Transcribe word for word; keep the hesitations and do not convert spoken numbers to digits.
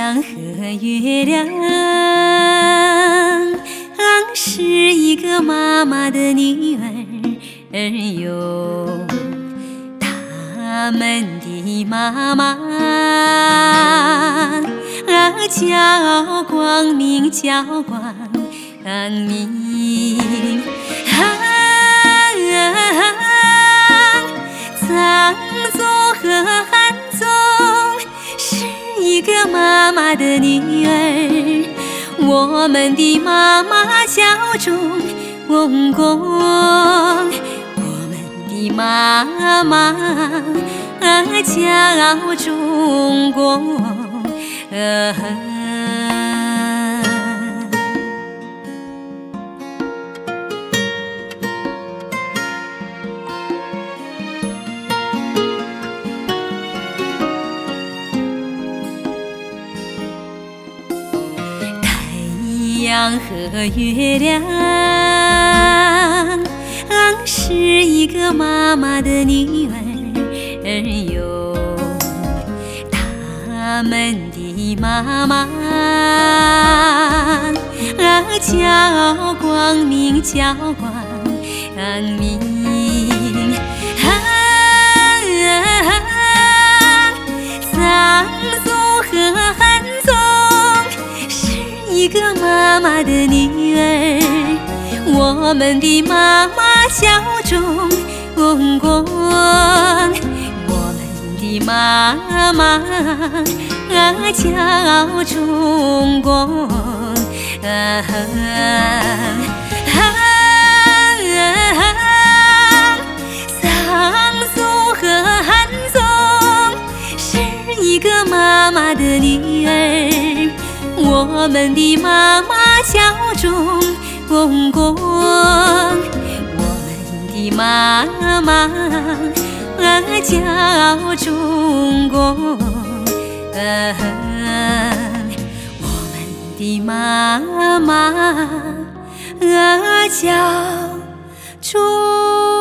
阳和月亮是一个妈妈的女儿哟，他们的妈妈叫光明，叫光明。藏族和汉族是一个妈妈的女儿，我们的妈妈叫中国，我们的妈妈叫中国。太阳和月亮是一个妈妈的女儿哟，他们的妈妈叫光明，叫光明。藏族和汉族一个妈妈的女儿，我们的妈妈叫中国，我们的妈妈叫中国。藏族和汉族是一个妈妈的女儿，我们的妈妈叫中国，我们的妈妈叫中国，我们的妈妈叫中国。